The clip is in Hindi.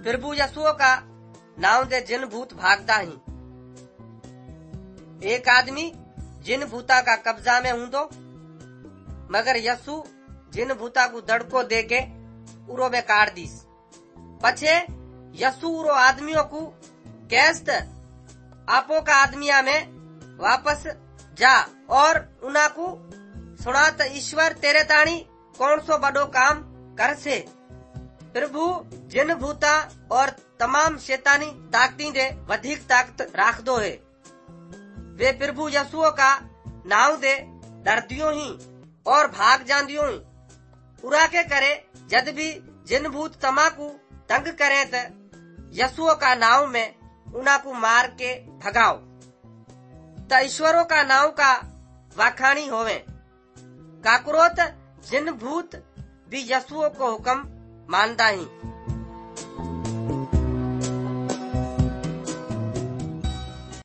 प्रभु यीशु का नाम दे जिन भूत भागदा ही। एक आदमी जिन भूता का कब्जा में हूं तो मगर यीशु जिन भूता को दड़को दे के उरो में काट दीस। पछे यीशु उरो आदमियों को कैस्त आपो का आदमिया में वापस जा और उना को सुना त ईश्वर तेरे ताणी कौन सो बड़ो काम कर से। प्रभु जिन भूता और तमाम शैतानी ताकती दे वधिक ताकत राख दो है। वे प्रभु यीशु का नाव दे डरदियो ही और भाग जांदियो ही। उरा के करे जद भी जिन भूत तमाकू तंग करे त यीशु का नाव में उना को मार के भगाओ त ईश्वरों का नाव का वाखाणी होवे। काकुरोत जिन भूत भी यीशु को हुक्म मानता ही।